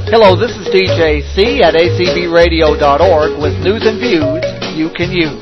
Hello, this is DJ C at acbradio.org with news and views you can use.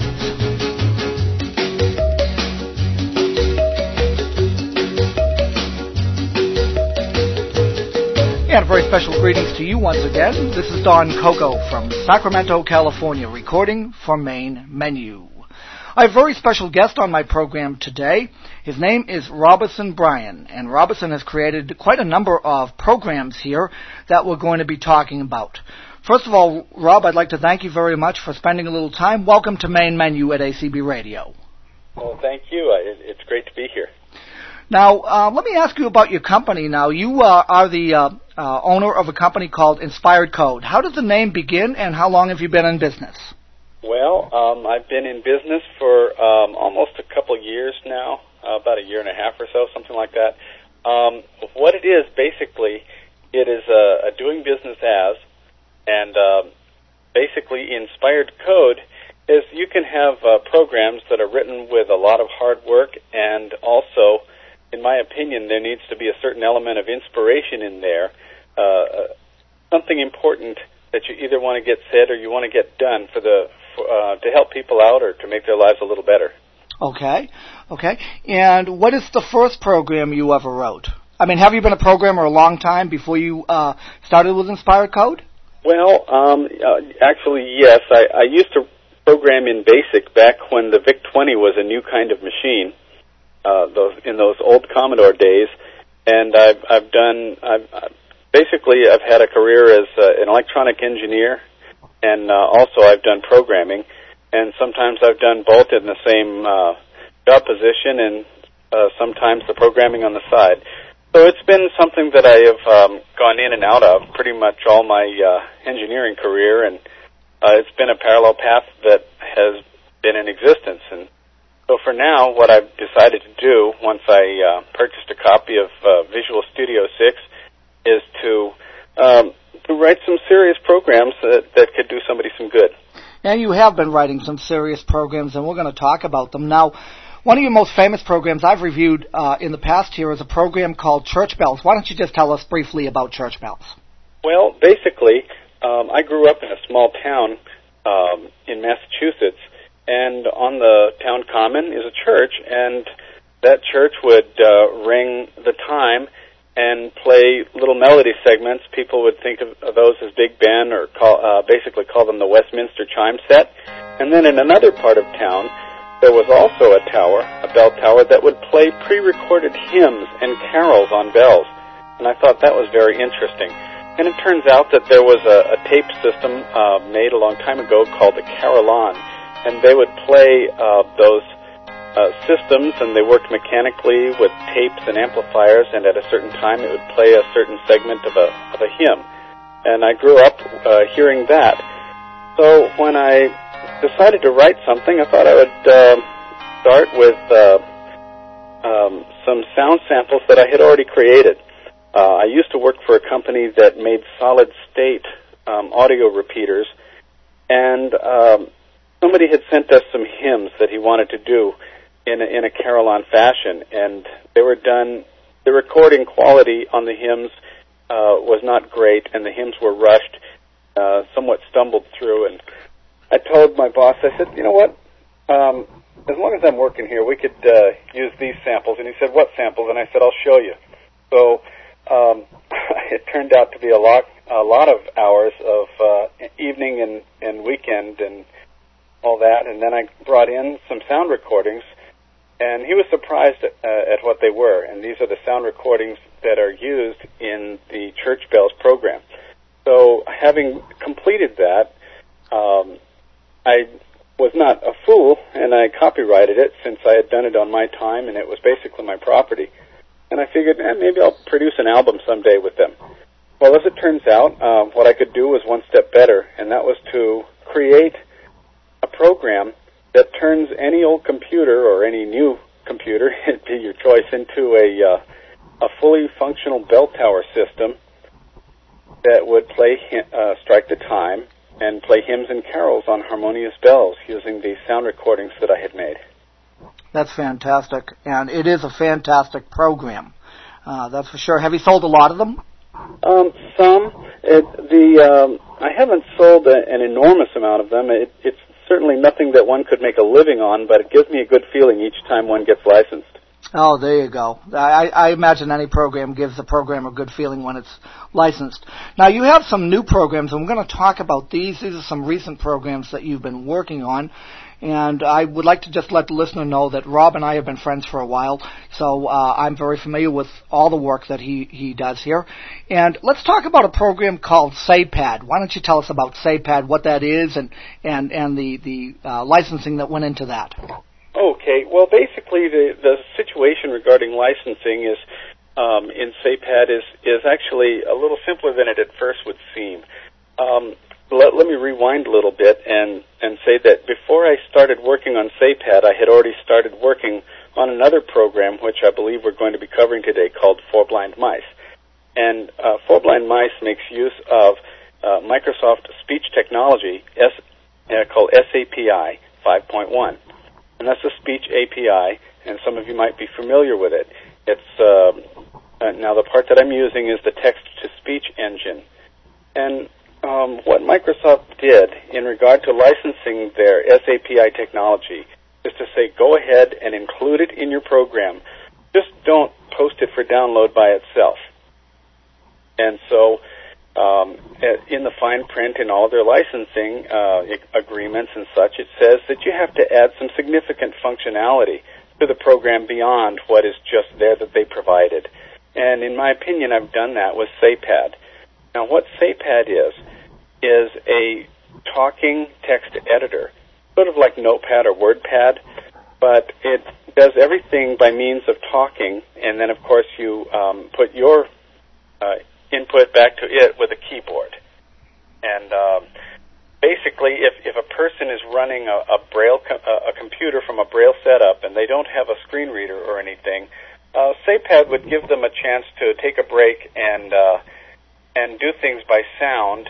And very special greetings to you once again. This is Don Coco from Sacramento, California, recording for Main Menu. I have a very special guest on my program today. His name is Robison Bryan, and Robison has created quite a number of programs here that we're going to be talking about. First of all, Rob, I'd like to thank you very much for spending a little time. Welcome to Main Menu at ACB Radio. Well, thank you. It's great to be here. Now, let me ask you about your company. Now, you are the owner of a company called Inspired Code. How does the name begin, and how long have you been in business? Well, I've been in business for almost a couple years now, about a year and a half or so, something like that. What it is, basically, it is a doing business as, and basically Inspired Code is you can have programs that are written with a lot of hard work, and also, in my opinion, there needs to be a certain element of inspiration in there, something important that you either want to get said or you want to get done to help people out or to make their lives a little better. Okay. And what is the first program you ever wrote? I mean, have you been a programmer a long time before you started with Inspired Code? Well, actually, yes. I used to program in BASIC back when the VIC-20 was a new kind of machine, in those old Commodore days. And I've had a career as an electronic engineer, and also I've done programming, and sometimes I've done both in the same job position, and sometimes the programming on the side. So it's been something that I have gone in and out of pretty much all my engineering career, and it's been a parallel path that has been in existence. And so for now, what I've decided to do, once I purchased a copy of Visual Studio 6, is to write some serious programs that could do somebody some good. And you have been writing some serious programs, and we're going to talk about them. Now, one of your most famous programs I've reviewed in the past here is a program called Church Bells. Why don't you just tell us briefly about Church Bells? Well, basically, I grew up in a small town in Massachusetts, and on the town common is a church, and that church would ring the time and play little melody segments. People would think of those as Big Ben, or basically call them the Westminster chime set. And then in another part of town, there was also a tower, a bell tower, that would play pre-recorded hymns and carols on bells. And I thought that was very interesting. And it turns out that there was a tape system made a long time ago called the Carillon, and they would play those systems, and they worked mechanically with tapes and amplifiers, and at a certain time it would play a certain segment of a hymn. And I grew up hearing that. So when I decided to write something, I thought I would start with some sound samples that I had already created. I used to work for a company that made solid-state audio repeaters, and somebody had sent us some hymns that he wanted to do in a Carillon fashion, and they were done. The recording quality on the hymns was not great, and the hymns were rushed, somewhat stumbled through. And I told my boss, I said, you know what, as long as I'm working here, we could use these samples. And he said, what samples? And I said, I'll show you. So it turned out to be a lot of hours of evening and weekend and all that, and then I brought in some sound recordings, and he was surprised at what they were. And these are the sound recordings that are used in the Church Bells program. So having completed that, I was not a fool, and I copyrighted it since I had done it on my time, and it was basically my property. And I figured, maybe I'll produce an album someday with them. Well, as it turns out, what I could do was one step better, and that was to create a program that turns any old computer or any new computer, it'd be your choice, into a fully functional bell tower system that would play strike the time and play hymns and carols on harmonious bells using the sound recordings that I had made. That's fantastic, and it is a fantastic program. That's for sure. Have you sold a lot of them? Some. I haven't sold an enormous amount of them. It's certainly nothing that one could make a living on, but it gives me a good feeling each time one gets licensed. Oh, there you go. I imagine any program gives the programmer a good feeling when it's licensed. Now, you have some new programs, and we're going to talk about these. These are some recent programs that you've been working on. And I would like to just let the listener know that Rob and I have been friends for a while, so I'm very familiar with all the work that he does here. And let's talk about a program called SafePad. Why don't you tell us about SafePad, what that is, and the licensing that went into that? Okay. Well, basically, the situation regarding licensing is in SafePad is actually a little simpler than it at first would seem. Let me rewind a little bit and say that before I started working on SafePad, I had already started working on another program, which I believe we're going to be covering today, called For Blind Mice. And For Blind Mice makes use of Microsoft speech technology called SAPI 5.1. And that's a speech API, and some of you might be familiar with it. It's now the part that I'm using is the text-to-speech engine. And what Microsoft did in regard to licensing their SAPI technology is to say, go ahead and include it in your program. Just don't post it for download by itself. And so in the fine print in all their licensing agreements and such, it says that you have to add some significant functionality to the program beyond what is just there that they provided. And in my opinion, I've done that with SafePad. Now, what SafePad is a talking text editor, sort of like Notepad or WordPad, but it does everything by means of talking, and then, of course, you put your input back to it with a keyboard. And basically, if a person is running a computer from a Braille setup and they don't have a screen reader or anything, SafePad would give them a chance to take a break and do things by sound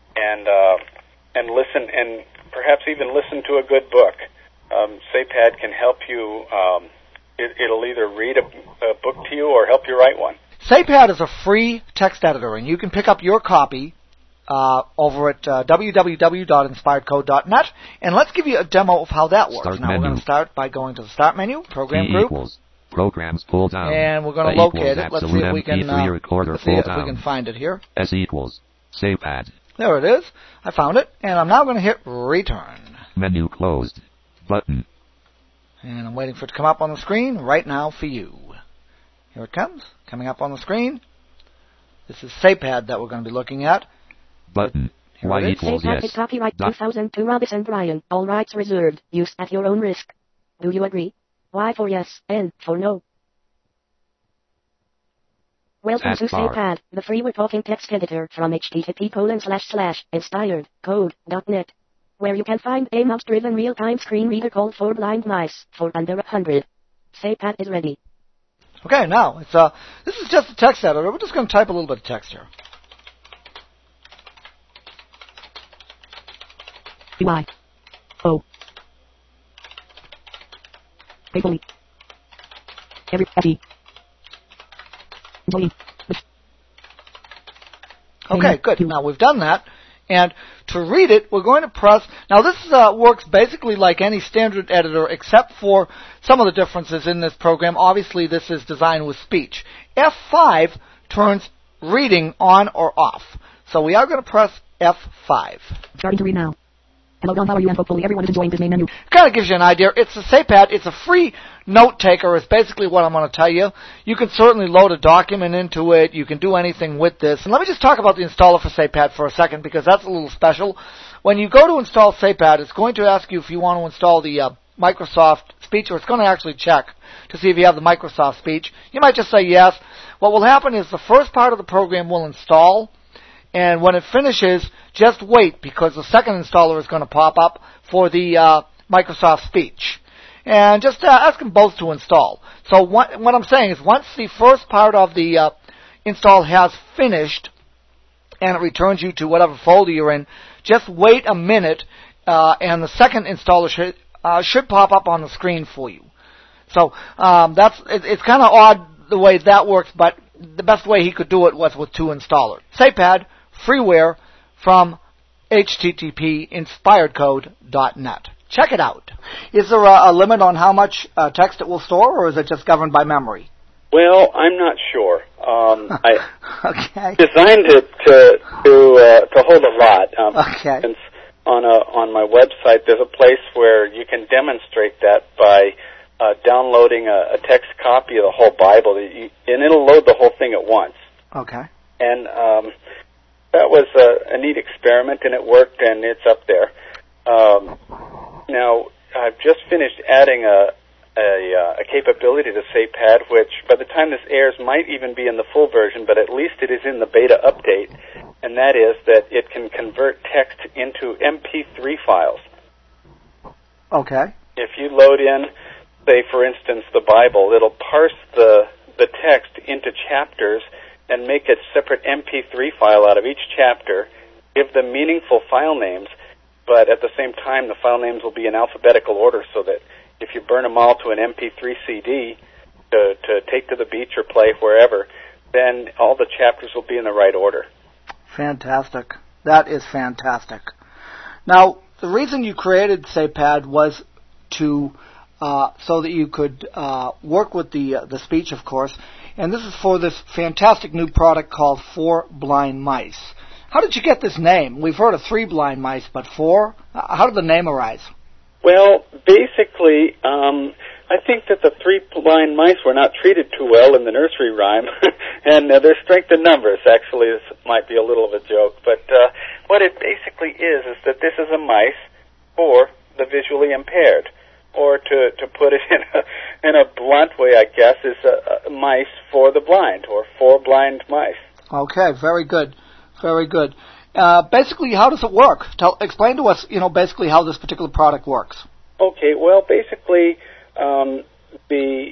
and listen, and perhaps even listen to a good book. SafePad can help you. It'll either read a book to you or help you write one. SafePad is a free text editor, and you can pick up your copy over at www.inspiredcode.net. And let's give you a demo of how that works. Start now menu. we're going to start by going to the Start menu, Program T Group. equals. Programs pull down. And we're going to locate it. Let's see if we can find it here. S equals. SafePad. There it is. I found it. And I'm now going to hit Return. Menu closed. Button. And I'm waiting for it to come up on the screen right now for you. Here it comes. Coming up on the screen. This is SafePad that we're going to be looking at. Button. Y equals SafePad yes. is copyright 2002 Robinson Bryan. All rights reserved. Use at your own risk. Do you agree? Y for yes, N for no. Welcome to SafePad, the free talking text editor from http://inspiredcode.net, where you can find a mouse-driven real-time screen reader called For Blind Mice for under $100. SafePad is ready. Okay, now this is just a text editor. We're just going to type a little bit of text here. Y O Paperly. Every Okay, good. Now we've done that, and to read it, we're going to press. Now this works basically like any standard editor, except for some of the differences in this program. Obviously, this is designed with speech. F5 turns reading on or off. So we are going to press F5. Starting to read now. Hello, Don, how are you? And hopefully everyone is enjoying this main menu. Kind of gives you an idea. It's a SafePad. It's a free note taker is basically what I'm going to tell you. You can certainly load a document into it. You can do anything with this. And let me just talk about the installer for SafePad for a second, because that's a little special. When you go to install SafePad, it's going to ask you if you want to install the Microsoft Speech, or it's going to actually check to see if you have the Microsoft Speech. You might just say yes. What will happen is the first part of the program will install, and when it finishes, just wait, because the second installer is going to pop up for the Microsoft Speech. And just ask them both to install. So what I'm saying is once the first part of the install has finished, and it returns you to whatever folder you're in, just wait a minute, and the second installer should pop up on the screen for you. So it's kind of odd the way that works, but the best way he could do it was with two installers. SafePad, freeware from http://inspiredcode.net. Check it out. Is there a limit on how much text it will store, or is it just governed by memory? Well, I'm not sure. I Okay. designed it to hold a lot. Okay. Since on my website, there's a place where you can demonstrate that by downloading a text copy of the whole Bible, and it'll load the whole thing at once. Okay. And that was a neat experiment, and it worked, and it's up there. Now, I've just finished adding a capability to SAPAD, which by the time this airs might even be in the full version, but at least it is in the beta update, and that is that it can convert text into MP3 files. Okay. If you load in, say, for instance, the Bible, it'll parse the text into chapters and make a separate MP3 file out of each chapter, give them meaningful file names, but at the same time, the file names will be in alphabetical order so that if you burn them all to an MP3 CD to take to the beach or play wherever, then all the chapters will be in the right order. Fantastic. That is fantastic. Now, the reason you created SAPAD was to so that you could work with the speech, of course, and this is for this fantastic new product called 4 Blind Mice. How did you get this name? We've heard of 3 blind mice, but 4? How did the name arise? Well, basically, I think that the 3 blind mice were not treated too well in the nursery rhyme, and their strength in numbers, actually, this might be a little of a joke, but what it basically is that this is a mice for the visually impaired, or to put it in a blunt way, I guess, is a mice for the blind, or 4 blind mice. Okay, very good. Very good. Basically, how does it work? Explain to us, basically how this particular product works. Okay, well, basically, the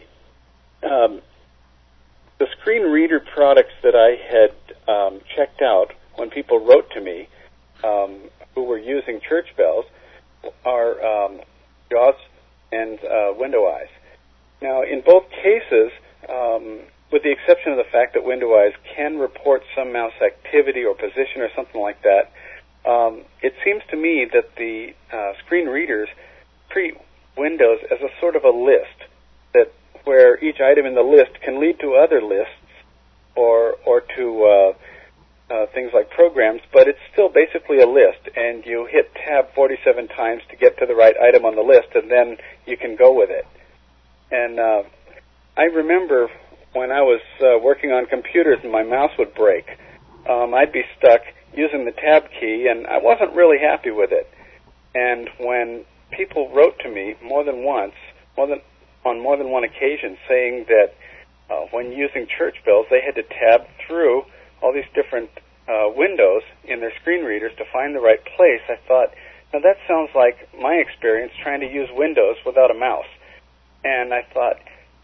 screen reader products that I had checked out when people wrote to me who were using church bells are JAWS and Window Eyes. Now, in both cases, with the exception of the fact that Window Eyes can report some mouse activity or position or something like that, it seems to me that the screen readers treat Windows as a sort of a list, that where each item in the list can lead to other lists or to things like programs, but it's still basically a list, and you hit tab 47 times to get to the right item on the list, and then you can go with it. And I remember when I was working on computers and my mouse would break, I'd be stuck using the tab key, and I wasn't really happy with it. And when people wrote to me more than once, on more than one occasion, saying that when using church bells, they had to tab through all these different windows in their screen readers to find the right place, I thought, now that sounds like my experience trying to use Windows without a mouse. And I thought,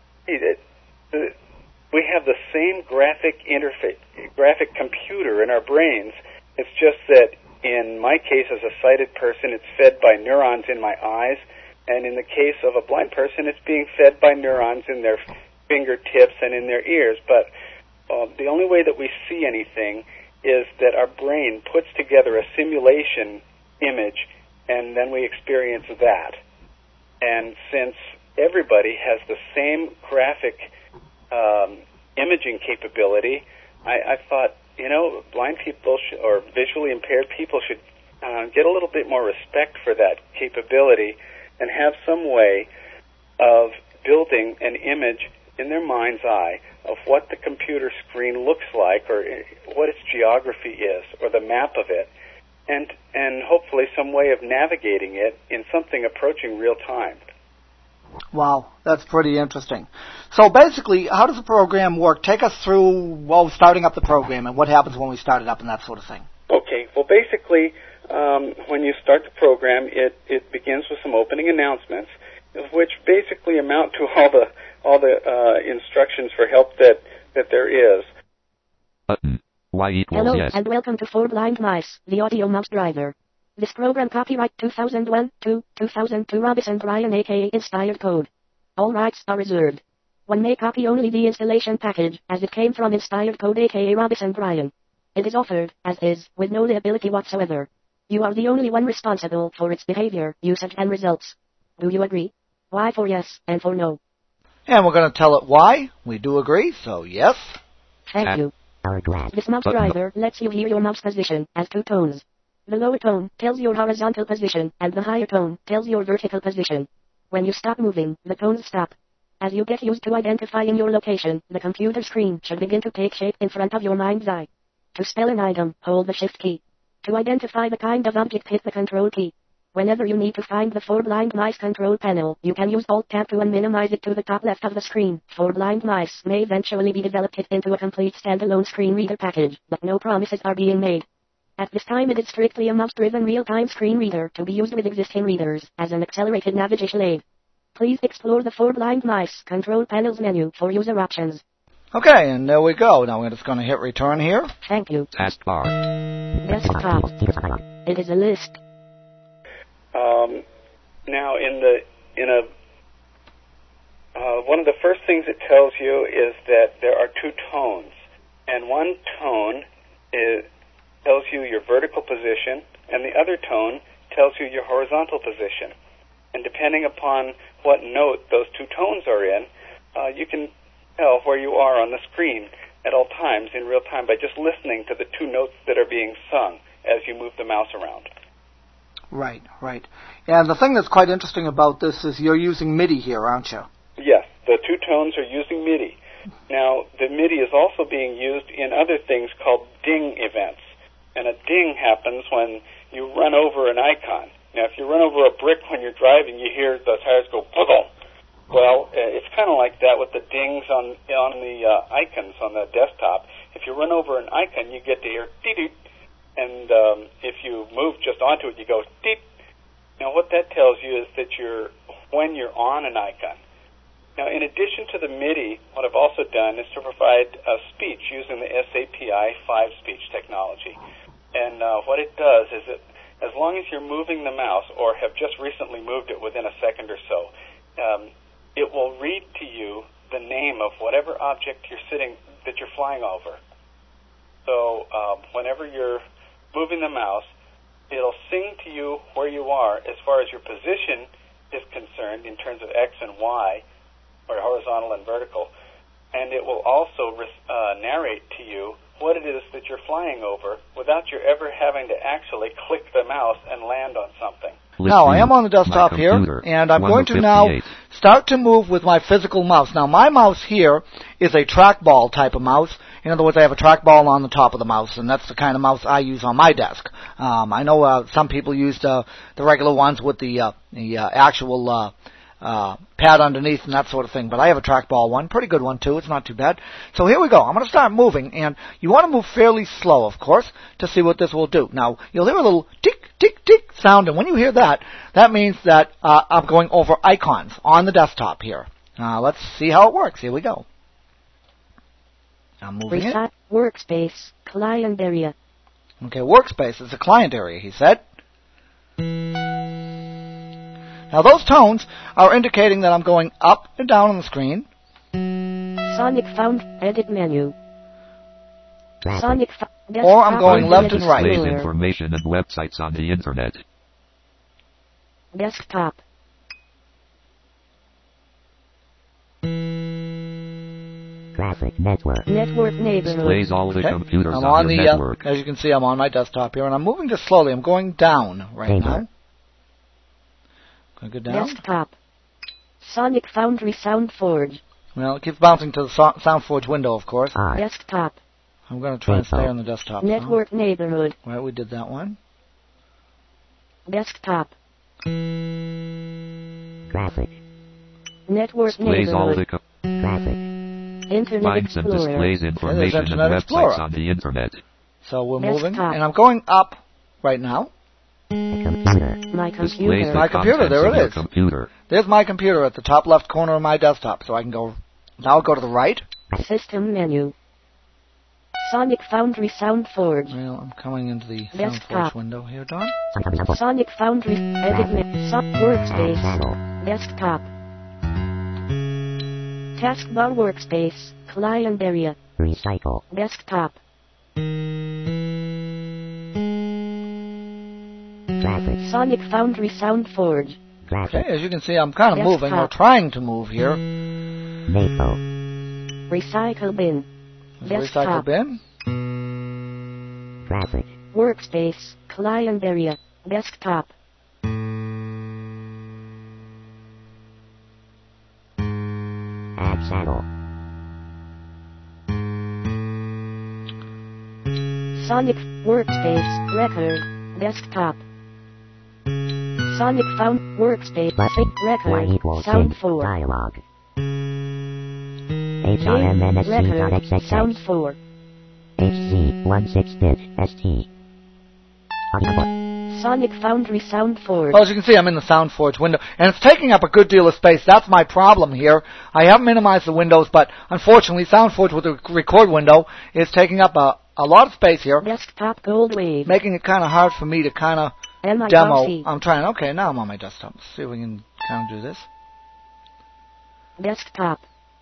we have the same graphic computer in our brains. It's just that in my case as a sighted person, it's fed by neurons in my eyes, and in the case of a blind person, it's being fed by neurons in their fingertips and in their ears. But the only way that we see anything is that our brain puts together a simulation image, and then we experience that. And since everybody has the same graphic imaging capability, I thought, blind people or visually impaired people should get a little bit more respect for that capability and have some way of building an image in their mind's eye of what the computer screen looks like, or what its geography is, or the map of it, and hopefully some way of navigating it in something approaching real time. Wow, that's pretty interesting. So basically, how does the program work? Take us through, starting up the program and what happens when we start it up and that sort of thing. Okay, well, basically, when you start the program, it begins with some opening announcements, which basically amount to all the instructions for help that there is. Button. Y equals Hello, yes. and welcome to 4 Blind Mice, the audio mouse driver. This program copyright 2001-2002 Robison Bryan aka Inspired Code. All rights are reserved. One may copy only the installation package, as it came from Inspired Code aka Robison Bryan. It is offered, as is, with no liability whatsoever. You are the only one responsible for its behavior, usage, and results. Do you agree? Y for yes, and for no. And we're going to tell it why. We do agree, so yes. Thank you. This mouse driver lets you hear your mouse position as 2 tones. The lower tone tells your horizontal position, and the higher tone tells your vertical position. When you stop moving, the tones stop. As you get used to identifying your location, the computer screen should begin to take shape in front of your mind's eye. To spell an item, hold the Shift key. To identify the kind of object, hit the Control key. Whenever you need to find the 4-blind mice control panel, you can use Alt-Tab to minimize it to the top left of the screen. 4-blind mice may eventually be developed into a complete standalone screen reader package, but no promises are being made. At this time it is strictly a mouse-driven real-time screen reader to be used with existing readers as an accelerated navigation aid. Please explore the 4-blind mice control panel's menu for user options. Okay, and there we go. Now we're just going to hit return here. Thank you. Taskbar. Desktop. It is a list. Now, one of the first things it tells you is that there are 2 tones, and one tone tells you your vertical position, and the other tone tells you your horizontal position. And depending upon what note those 2 tones are in, you can tell where you are on the screen at all times in real time by just listening to the 2 notes that are being sung as you move the mouse around. Right, right. And the thing that's quite interesting about this is you're using MIDI here, aren't you? Yes, the 2 tones are using MIDI. Now, the MIDI is also being used in other things called ding events. And a ding happens when you run over an icon. Now, if you run over a brick when you're driving, you hear the tires go boom. Well, it's kind of like that with the dings on the icons on the desktop. If you run over an icon, you get to hear dee-dee. And if you move just onto it, you go deep. Now, what that tells you is that when you're on an icon. Now, in addition to the MIDI, what I've also done is to provide speech using the SAPI 5 speech technology. And what it does is that as long as you're moving the mouse or have just recently moved it within a second or so, it will read to you the name of whatever object that you're flying over. So whenever you're moving the mouse, it'll sing to you where you are as far as your position is concerned in terms of X and Y, or horizontal and vertical, and it will also narrate to you what it is that you're flying over without you ever having to actually click the mouse and land on something. Now, I am on the desktop here, and I'm going to now start to move with my physical mouse. Now, my mouse here is a trackball type of mouse. In other words, I have a trackball on the top of the mouse, and that's the kind of mouse I use on my desk. I know some people use the regular ones with the actual pad underneath and that sort of thing, but I have a trackball one, pretty good one too, it's not too bad. So here we go, I'm going to start moving, and you want to move fairly slow, of course, to see what this will do. Now, you'll hear a little tick, tick, tick sound, and when you hear that, that means that I'm going over icons on the desktop here. Let's see how it works, here we go. I'm moving it. Workspace, client area. Okay, workspace is a client area, he said. Now those tones are indicating that I'm going up and down on the screen. Sonic Found, edit menu. Sonic or I'm going left and right. Displays information and websites on the internet. Desktop. Traffic network. Network neighborhood. Displays all the computers I'm on the network. as you can see, I'm on my desktop here, and I'm moving just slowly. I'm going down right now. Going to go down. Desktop. Sonic Foundry SoundForge. Well, it keeps bouncing to the SoundForge window, of course. Desktop. I'm going to try and stay on the desktop. Network neighborhood. Right, we did that one. Desktop. Traffic. Network Displays all neighborhood. the Traffic. Internet finds and Explorer. displays information and Internet websites Explorer. on the internet. So we're moving, Desktop. and I'm going up right now. Computer. My Displays computer. the My computer, contents there of it your is. computer. There's my computer at the top left corner of my desktop, so I can go. Now I'll go to the right. System menu. Sonic Foundry SoundForge. Well, I'm coming into the Desktop. SoundForge window here, Don. Sonic Foundry. Edit menu. Workspace. Panel. Desktop. Taskbar workspace. Client area. Recycle. Desktop. Sonic Foundry Sound Forge. Graphic. Okay, as you can see, I'm kind of Desktop. moving, or trying to move here. Maple. Recycle Bin. There's a recycle Desktop. bin. Graphic. Workspace. Client Area. Desktop. Add channel. Sonic Workspace. Record. Desktop. Sonic Found Workspace. Button. Y Record. equals Sound sync. 4. Dialog. Record. HRMNSC.xxx. Sound 4. HZ 16-bit ST. Audiobook. Sonic Foundry Sound Forge. Well, as you can see, I'm in the SoundForge window, and it's taking up a good deal of space. That's my problem here. I have minimized the windows, but unfortunately, SoundForge with the record window is taking up a lot of space here, Desktop Gold Wave. making it kind of hard for me to kind of MI demo. Coffee. I'm trying. Okay, now I'm on my desktop. Let's see if we can kind of do this. Desktop.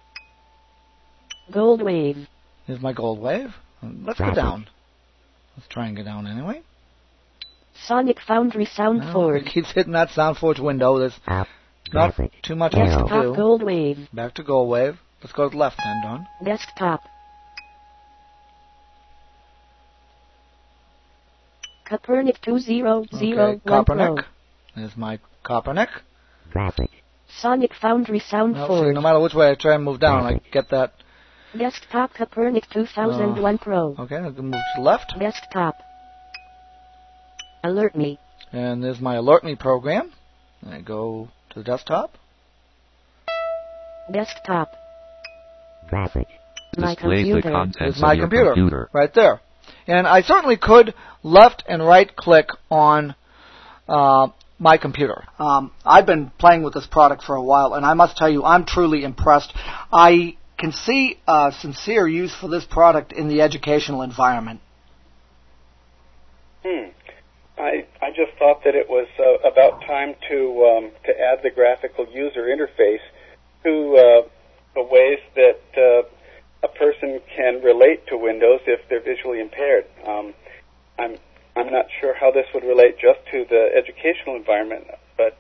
Gold Wave. Here's my gold wave. Let's go down. Let's try and get down anyway. Sonic Foundry Sound No, Forge. it keeps hitting that SoundForge window. There's Up. not Graphic. too much else to Desktop do. Gold Wave. Back to gold wave. Let's go to the left then, Don. Desktop. Copernic 2001 Okay, Copernic. Pro. There's my Copernic. Graphic. Sonic Foundry Sound Now, see, Forge. no matter which way I try and move down, I get that. Desktop Copernic 2001 Pro. Okay, I can move to the left. Desktop. Alert Me. And there's my Alert Me program. I go to the desktop. Desktop. Graphic. My Displays the computer. contents There's of my your computer. Right there. And I certainly could left and right click on my computer. I've been playing with this product for a while, and I must tell you, I'm truly impressed. I can see sincere use for this product in the educational environment. I just thought that it was about time to add the graphical user interface to the ways that a person can relate to Windows if they're visually impaired. I'm not sure how this would relate just to the educational environment, but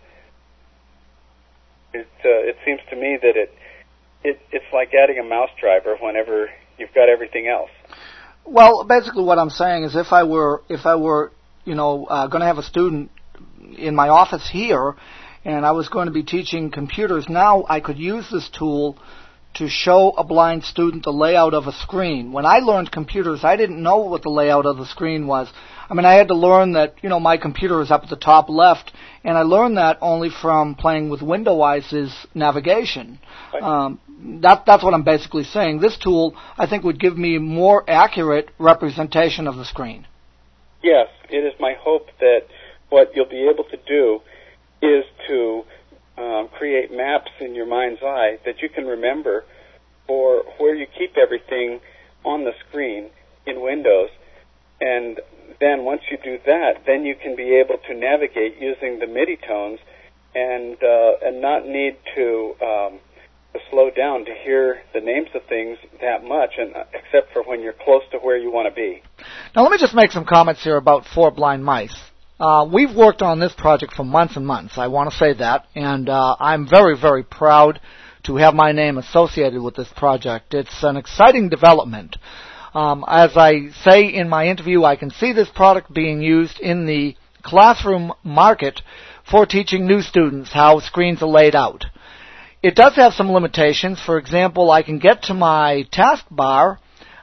it seems to me that it's like adding a mouse driver whenever you've got everything else. Well, basically what I'm saying is if I were going to have a student in my office here, and I was going to be teaching computers, now I could use this tool to show a blind student the layout of a screen. When I learned computers, I didn't know what the layout of the screen was. I mean, I had to learn that, my computer is up at the top left, and I learned that only from playing with WindowWise's navigation. That's what I'm basically saying. This tool, I think, would give me a more accurate representation of the screen. Yes, it is my hope that what you'll be able to do is to create maps in your mind's eye that you can remember for where you keep everything on the screen in Windows. And then once you do that, then you can be able to navigate using the MIDI tones and not need to slow down to hear the names of things that much, and except for when you're close to where you want to be. Now let me just make some comments here about For Blind Mice. We've worked on this project for months and months, I want to say that, and I'm very, very proud to have my name associated with this project. It's an exciting development. As I say in my interview, I can see this product being used in the classroom market for teaching new students how screens are laid out. It does have some limitations. For example, I can get to my taskbar,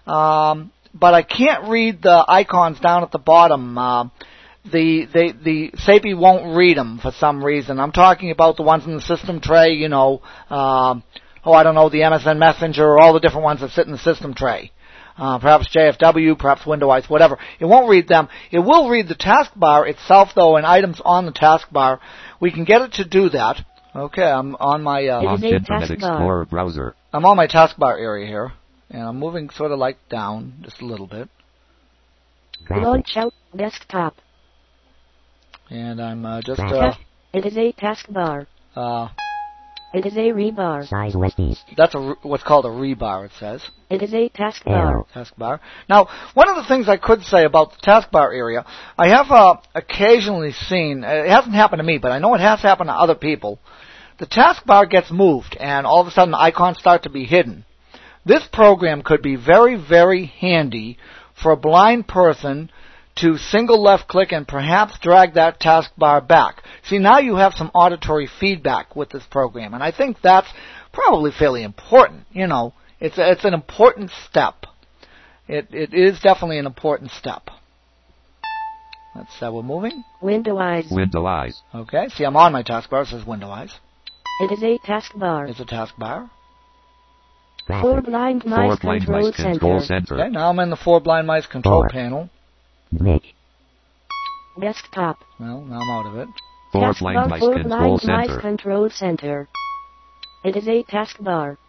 but I can't read the icons down at the bottom. The SAPI won't read them for some reason. I'm talking about the ones in the system tray, I don't know, the MSN Messenger, or all the different ones that sit in the system tray. Perhaps JFW, perhaps WindowWise, whatever. It won't read them. It will read the taskbar itself, though, and items on the taskbar. We can get it to do that. Okay, I'm on my Launch Internet Explorer browser. I'm on my taskbar area here, and I'm moving sort of like down just a little bit. Graphic. Launch out desktop. And I'm just It is a taskbar. It is a rebar. Size West East. That's what's called a rebar, it says. It is a taskbar. Taskbar. Now, one of the things I could say about the taskbar area, I have occasionally seen, it hasn't happened to me, but I know it has happened to other people. The taskbar gets moved, and all of a sudden the icons start to be hidden. This program could be very, very handy for a blind person to single left click and perhaps drag that taskbar back. See, now you have some auditory feedback with this program, and I think that's probably fairly important. You know, it's an important step. It is definitely an important step. Let's say we're moving. Window eyes. Window eyes. Okay, see, I'm on my taskbar. It says window eyes. It is a taskbar. It's a taskbar. Four Graphic. blind mice Four blind control mice control center. center. Okay, now I'm in the four blind mice control Four. panel. Nick. Desktop. Well, now I'm out of it. Four Taskbar blind mice for control blind mice center. control center. It is a taskbar.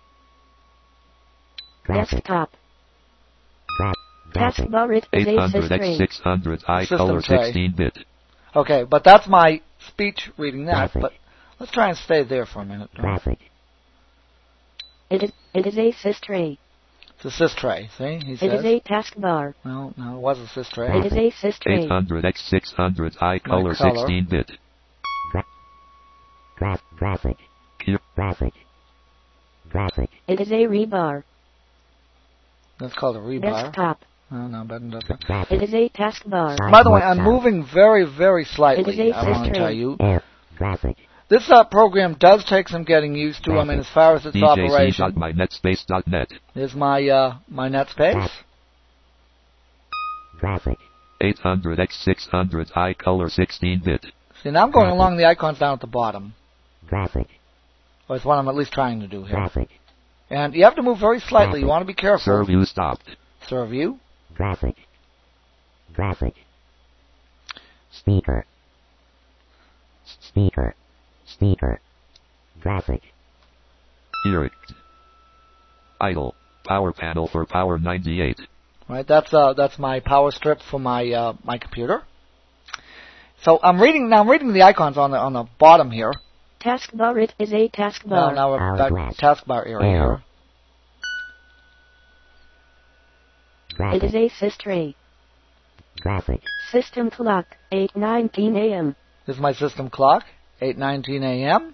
Graphic. Desktop. Graphic. Taskbar it is a 800 x system. 600 I System color tray. 16-bit. Okay, but that's my speech reading that. Graphic. But let's try and stay there for a minute. Graphic. It is a sys tray. It's a sys tray, see? He It says. is a taskbar. No, it was a sys tray. It is a sys tray. 800 x 600 I color color. 16-bit. Graphic. Here. Graphic. Graphic. It is a rebar. That's called a rebar. Desktop. No, better than that. Graphic. It is a taskbar. Size By the way, West I'm South. moving very, very slightly. It is a I want to system. tell you. Air. Graphic. This program does take some getting used to. I mean, as far as its operation. DJC.mynetspace.net. Here's my my net space. Graphic. 800 x 600 I color 16-bit. See, now I'm going along the icons down at the bottom. Graphic. Or it's what I'm at least trying to do here. Graphic. And you have to move very slightly. You want to be careful. Serve view stopped. Serve view. Graphic. Graphic. Speaker. Speaker. Speaker. Graphic. Erect. Idle. Power panel for Power 98. Right, that's my power strip for my my computer. So I'm reading the icons on the bottom here. Taskbar it is a taskbar. Now we're back Hourglass. taskbar area Arrow. here. It is Graphic. a sys tray. Graphic. System clock. 8:19 a.m. This is my system clock. 8:19 a.m.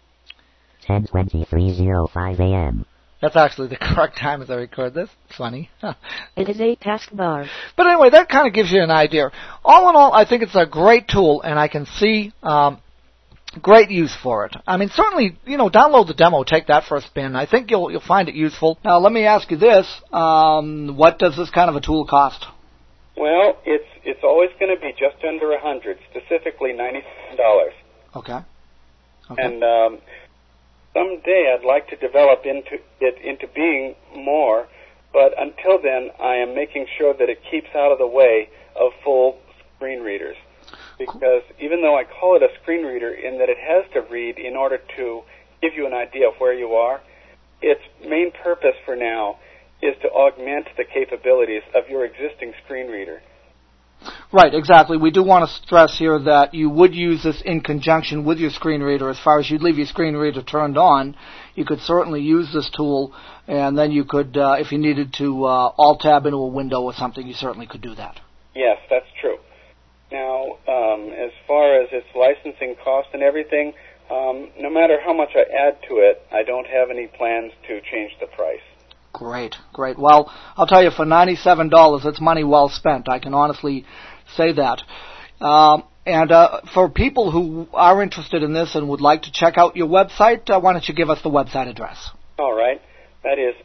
10:23:05 a.m. That's actually the correct time as I record this. It's funny. It is a taskbar. But anyway, that kind of gives you an idea. All in all, I think it's a great tool, and I can see great use for it. I mean, certainly, download the demo, take that for a spin. I think you'll find it useful. Now, let me ask you this: what does this kind of a tool cost? Well, it's always going to be just under $100, specifically $97. Okay. And someday I'd like to develop into being more, but until then, I am making sure that it keeps out of the way of full screen readers. Because even though I call it a screen reader in that it has to read in order to give you an idea of where you are, its main purpose for now is to augment the capabilities of your existing screen reader. Right, exactly. We do want to stress here that you would use this in conjunction with your screen reader. As far as you'd leave your screen reader turned on, you could certainly use this tool, and then you could, if you needed to alt-tab into a window or something, you certainly could do that. Yes, that's true. Now, as far as its licensing cost and everything, no matter how much I add to it, I don't have any plans to change the price. Great. Well, I'll tell you, for $97, it's money well spent. I can honestly say that. And for people who are interested in this and would like to check out your website, why don't you give us the website address? All right. That is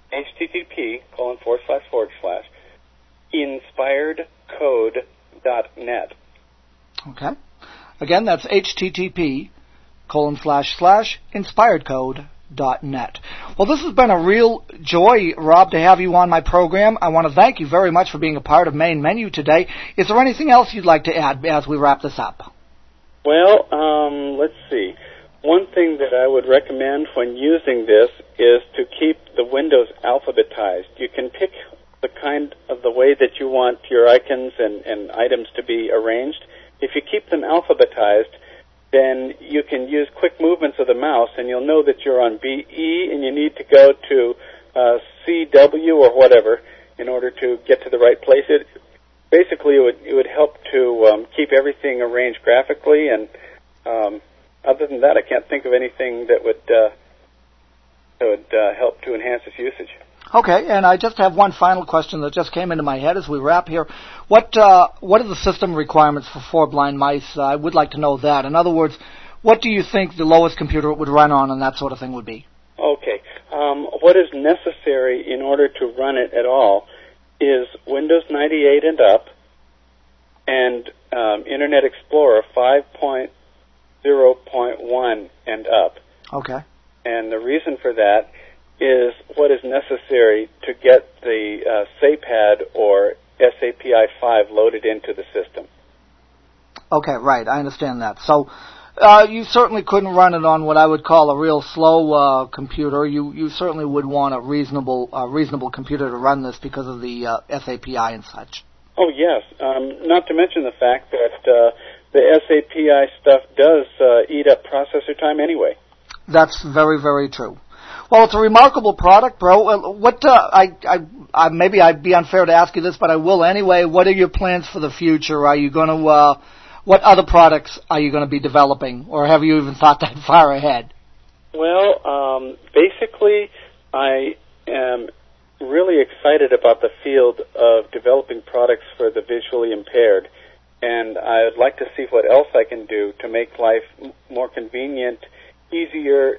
http://inspiredcode.net. Okay. Again, that's http://inspiredcode.net. Well, this has been a real joy, Rob, to have you on my program. I want to thank you very much for being a part of Main Menu today. Is there anything else you'd like to add as we wrap this up? Well, let's see. One thing that I would recommend when using this is to keep the windows alphabetized. You can pick the way that you want your icons and items to be arranged. If you keep them alphabetized, then you can use quick movements of the mouse, and you'll know that you're on BE and you need to go to CW or whatever in order to get to the right place. Basically, it would help to keep everything arranged graphically, and other than that, I can't think of anything that would help to enhance its usage. Okay, and I just have one final question that just came into my head as we wrap here. What are the system requirements for 4 blind mice? I would like to know that. In other words, what do you think the lowest computer it would run on and that sort of thing would be? Okay. What is necessary in order to run it at all is Windows 98 and up, and Internet Explorer 5.0.1 and up. Okay. And the reason for that is what is necessary to get the SAPAD or SAPI 5 loaded into the system. Okay, right. I understand that. So you certainly couldn't run it on what I would call a real slow computer. You certainly would want a reasonable computer to run this because of the SAPI and such. Oh, yes. Not to mention the fact that the SAPI stuff does eat up processor time anyway. That's very, very true. Well, it's a remarkable product, bro. Maybe I'd be unfair to ask you this, but I will anyway. What are your plans for the future? Are you going to, what other products are you going to be developing, or have you even thought that far ahead? Well, basically, I am really excited about the field of developing products for the visually impaired, and I'd like to see what else I can do to make life more convenient, easier,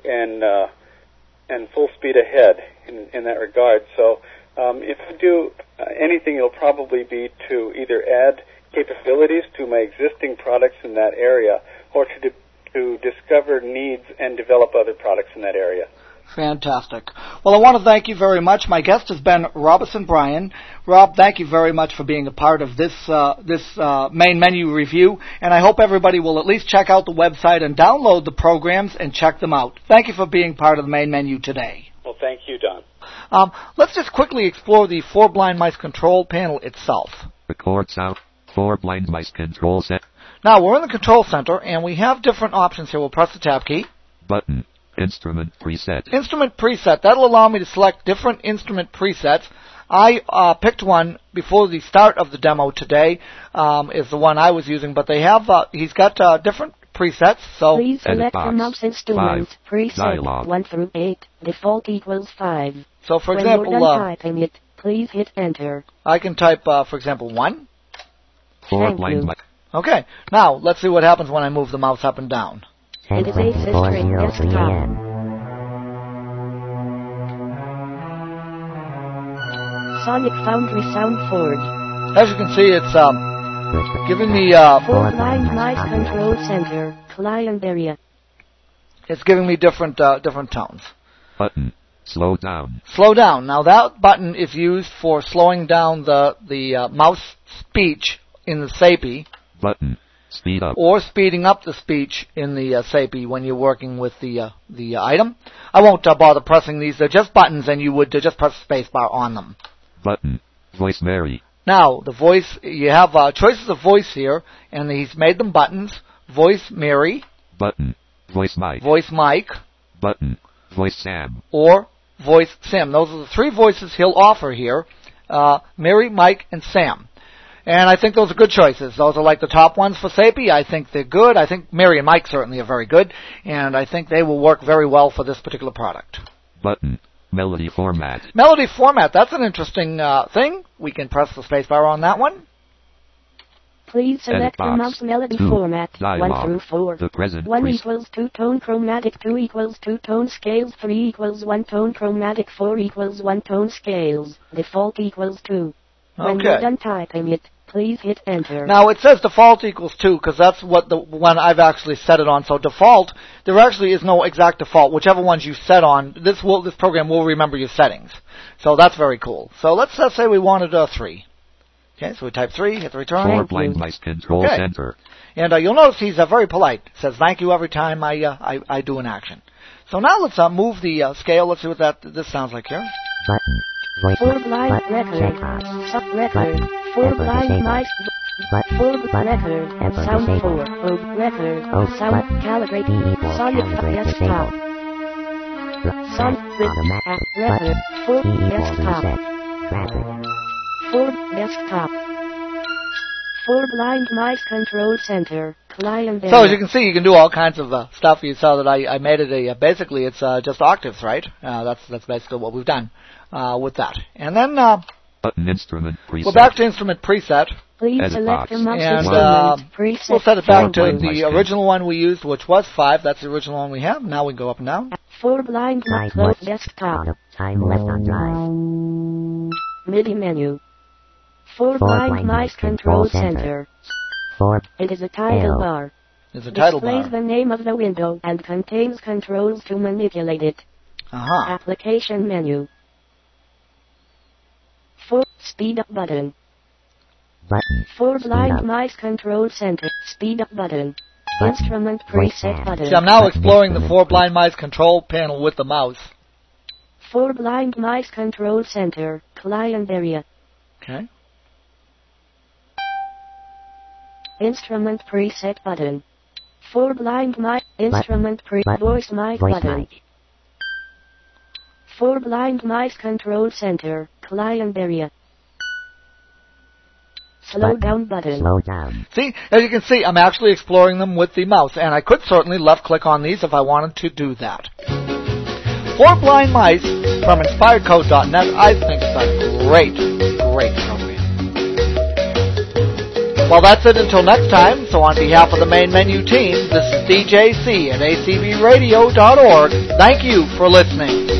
and full speed ahead in that regard. So if I do anything, it'll probably be to either add capabilities to my existing products in that area or to discover needs and develop other products in that area. Fantastic. Well, I want to thank you very much. My guest has been Robison Bryan. Rob, thank you very much for being a part of this main menu review, and I hope everybody will at least check out the website and download the programs and check them out. Thank you for being part of the main menu today. Well, thank you, Don. Let's just quickly explore the 4 blind mice control panel itself. Record sound, 4 blind mice control set. Now, we're in the control center, and we have different options here. We'll press the tab key. Button. Instrument preset. Instrument preset. That'll allow me to select different instrument presets. I picked one before the start of the demo today, is the one I was using, but they have, he's got different presets, so... Please select the mouse instrument, 5, preset dialogue. 1 through 8, default equals 5. So, for when example... you're done typing it, please hit enter. I can type, for example, 1. 4 blind mice. Okay, now, let's see what happens when I move the mouse up and down. It is a system desktop. Sonic Foundry Sound Forge. As you can see, it's giving me 4 blind mice control center, client area. It's giving me different tones. Button. Slow down. Slow down. Now that button is used for slowing down the mouse speech in the SAPI. Button. Speed up. Or speeding up the speech in the SAPI when you're working with the item. I won't bother pressing these. They're just buttons, and you would just press the space bar on them. Button. Voice Mary. Now, the voice, you have choices of voice here, and he's made them buttons. Voice Mary. Button. Voice Mike. Voice Mike. Button. Voice Sam. Or Voice Sam. Those are the 3 voices he'll offer here. Mary, Mike, and Sam. And I think those are good choices. Those are like the top ones for SAPI. I think they're good. I think Mary and Mike certainly are very good. And I think they will work very well for this particular product. Button. Melody format. Melody format. That's an interesting thing. We can press the spacebar on that one. Please select the mouse melody format, dialogue. 1 through 4. The present 1 equals 2-tone chromatic, 2 equals 2-tone scales, 3 equals 1-tone chromatic, 4 equals 1-tone scales. Default equals 2. When you're done typing it, please hit enter. Now, it says default equals 2 because that's what the one I've actually set it on. So default, there actually is no exact default. Whichever ones you set on, this program will remember your settings. So that's very cool. So let's say we wanted 3. Okay, so we type 3, hit the return. 4 blind mice control center. And you'll notice he's very polite. Says thank you every time I do an action. So now let's move the scale. Let's see what this sounds like here. Button. Voice 4 blind record. Sub record. 4 blind mice. Full record. Sound 4. Record. Sound. Calibrate. Sonic desktop. Sound. Record. Full desktop. Full desktop. Full blind mice control center. Client. So as you can see, you can do all kinds of stuff. You saw that I made it basically it's just octaves, right? That's basically what we've done with that. And then button instrument preset. We're back to instrument preset. Please Edit select box. the mouse And instrument preset. we'll set it back to Blind the mice original one we used, which was 5. That's the original one we have. Now we can go up and down. Full blind mice close desktop. Time left on drive. MIDI menu. Full blind mice control center. 4. It is a title L. bar. There's a title Displays bar. the name of the window and contains controls to manipulate it. Application menu. Full speed up button. Button. Full Speed blind up. mice control center. Speed up button. Button. Instrument Voice preset tab. button. See, I'm now Button exploring the instrument 4 blind mice control panel with the mouse. Full blind mice control center. Client area. Okay. Instrument preset button. Full blind mic. Instrument Button. voice mic Voice button. mic. Full blind mice control center. Client area. Slow down button. Slow down. See, as you can see, I'm actually exploring them with the mouse, and I could certainly left-click on these if I wanted to do that. 4 Blind Mice from InspiredCode.net. I think it's a great program. Well, that's it until next time. So on behalf of the Main Menu team, this is DJC at acbradio.org. Thank you for listening.